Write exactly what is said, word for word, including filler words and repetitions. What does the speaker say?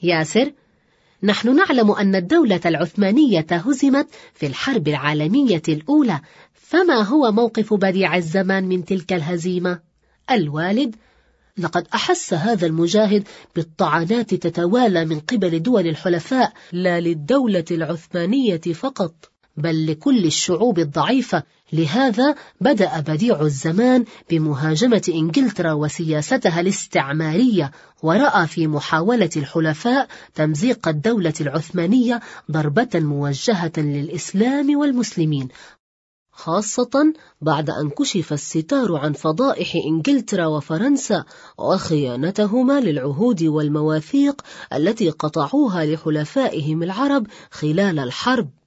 ياسر: نحن نعلم أن الدولة العثمانية هزمت في الحرب العالمية الأولى، فما هو موقف بديع الزمان من تلك الهزيمة؟ الوالد: لقد أحس هذا المجاهد بالطعنات تتوالى من قبل دول الحلفاء، لا للدولة العثمانية فقط بل لكل الشعوب الضعيفة. لهذا بدأ بديع الزمان بمهاجمة إنجلترا وسياستها الاستعمارية، ورأى في محاولة الحلفاء تمزيق الدولة العثمانية ضربة موجهة للإسلام والمسلمين، خاصة بعد أن كشف الستار عن فضائح إنجلترا وفرنسا وخيانتهما للعهود والمواثيق التي قطعوها لحلفائهم العرب خلال الحرب.